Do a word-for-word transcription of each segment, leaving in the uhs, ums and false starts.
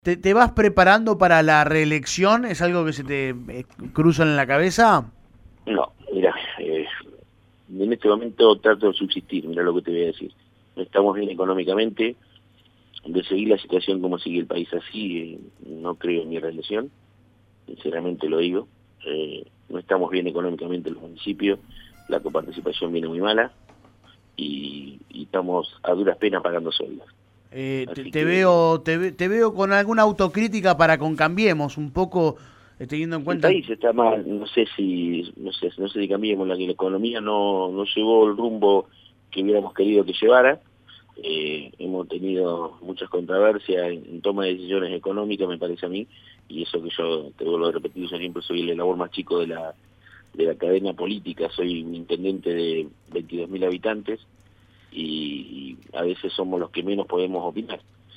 ¿Te, te vas preparando para la reelección? ¿Es algo que se te eh, cruza en la cabeza? No, mira, eh, en este momento trato de subsistir, mira lo que te voy a decir. No estamos bien económicamente, de seguir la situación como sigue el país así, eh, no creo en mi reelección, sinceramente lo digo. Eh, no estamos bien económicamente en los municipios, la coparticipación viene muy mala y, y estamos a duras penas pagando sueldos. Eh, te, Así te que veo te, ve- te veo con alguna autocrítica para con Cambiemos, un poco eh, teniendo en el cuenta... país está mal, no sé si, no sé, no sé si cambiemos la que la economía no, no llevó el rumbo que hubiéramos querido que llevara. Eh, hemos tenido muchas controversias en, en toma de decisiones económicas, me parece a mí, y eso que yo, te vuelvo a repetir, yo siempre soy el eslabón más chico de la, de la cadena política, soy un intendente de veintidós mil habitantes y, y a veces somos los que menos podemos opinar,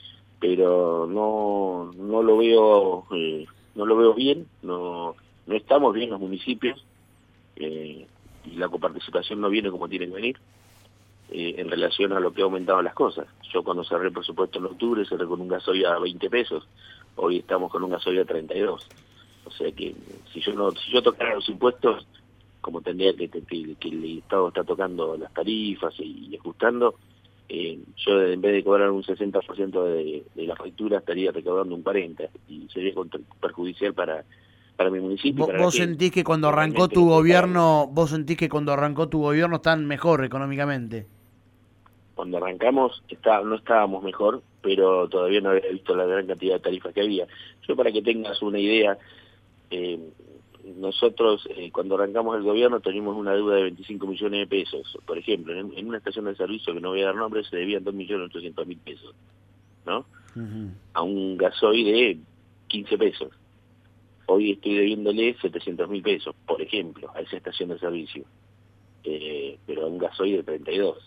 pero no, no lo veo, eh, no lo veo bien, no, no estamos bien los municipios, eh, y la coparticipación no viene como tiene que venir. Eh, en relación a lo que ha aumentado las cosas. Yo cuando cerré el presupuesto en octubre cerré con un gasoil a veinte pesos, hoy estamos con un gasoil a treinta y dos. O sea que si yo no si yo tocara los impuestos, como tendría que, que, que el Estado está tocando las tarifas y, y ajustando, eh, yo en vez de cobrar un sesenta por ciento de, de la factura estaría recaudando un cuarenta por ciento y sería contra, perjudicial para, para mi municipio y ¿Vo- para la ¿Vos gente, sentís que cuando que arrancó realmente tu no puede pagarlo. gobierno, vos sentís que cuando arrancó tu gobierno están mejor económicamente? Cuando arrancamos está, no estábamos mejor, pero todavía no había visto la gran cantidad de tarifas que había. Yo para que tengas una idea, eh, nosotros eh, cuando arrancamos el gobierno teníamos una deuda de veinticinco millones de pesos. Por ejemplo, en, en una estación de servicio que no voy a dar nombre se debían dos millones ochocientos mil pesos, ¿no? Ujú. A un gasoil de quince pesos. Hoy estoy debiéndole setecientos mil pesos, por ejemplo, a esa estación de servicio, eh, pero a un gasoil de treinta y dos.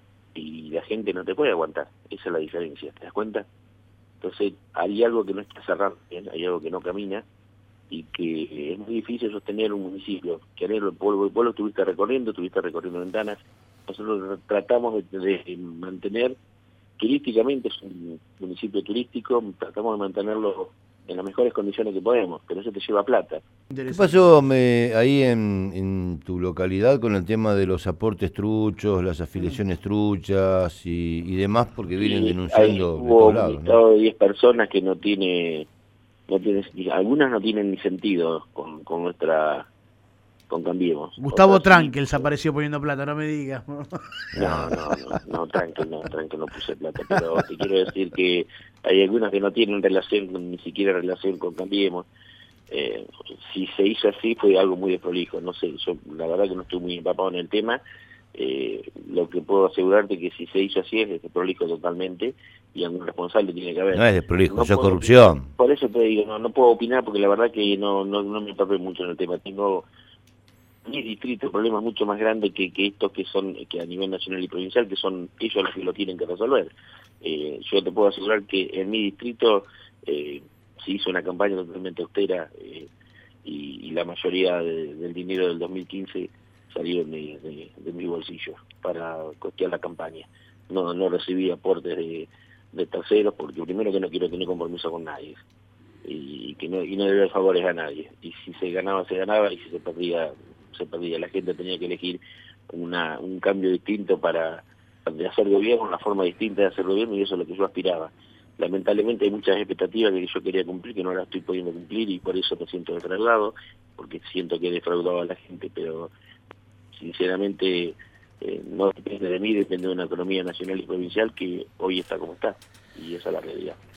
Y la gente no te puede aguantar, esa es la diferencia, ¿te das cuenta? Entonces hay algo que no está cerrando bien, hay algo que no camina y que es muy difícil sostener un municipio. Querer, vos, vos lo estuviste recorriendo, estuviste recorriendo ventanas, nosotros tratamos de, de mantener, turísticamente es un municipio turístico, tratamos de mantenerlo en las mejores condiciones que podemos, pero eso te lleva plata. ¿Qué Interesante. pasó me, ahí en, en tu localidad con el tema de los aportes truchos, las Mm. afiliaciones truchas y, y demás? Porque vienen Y hay, denunciando de hubo todos un lados, ¿no? listado de diez personas que no tiene, no tiene, algunas no tienen ni sentido con, con nuestra, con Cambiemos, Gustavo otras sí. Trankel se apareció poniendo plata, no me digas. No, no, no, no, tranqui, no, tranqui, no puse plata, pero te quiero decir que hay algunas que no tienen relación, con- ni siquiera relación con Cambiemos. Eh, si se hizo así fue algo muy desprolijo, no sé, yo la verdad que no estoy muy empapado en el tema, eh, lo que puedo asegurarte que si se hizo así es desprolijo totalmente y algún responsable tiene que No haber. es desprolijo, No eso es puedo opinar, corrupción. por eso te digo, no, no puedo opinar porque la verdad que no, no, no me empapé mucho en el tema, tengo mi distrito problemas mucho más grandes que, que estos que son que a nivel nacional y provincial, que son ellos los que lo tienen que resolver. Eh, yo te puedo asegurar que en mi distrito eh, se hizo una campaña totalmente austera, eh, y, y la mayoría de, del dinero del dos mil quince salió de, de, de mi bolsillo para costear la campaña. No, no recibí aportes de, de terceros porque primero que no quiero tener compromiso con nadie y que no y no deber favores a nadie, y si se ganaba se ganaba y si se perdía se perdía. La gente tenía que elegir una un cambio distinto para de hacer gobierno, una forma distinta de hacer gobierno, y eso es lo que yo aspiraba. Lamentablemente hay muchas expectativas que yo quería cumplir que no las estoy pudiendo cumplir y por eso me siento defraudado, porque siento que he defraudado a la gente, pero sinceramente eh, no depende de mí, depende de una economía nacional y provincial que hoy está como está, y esa es la realidad.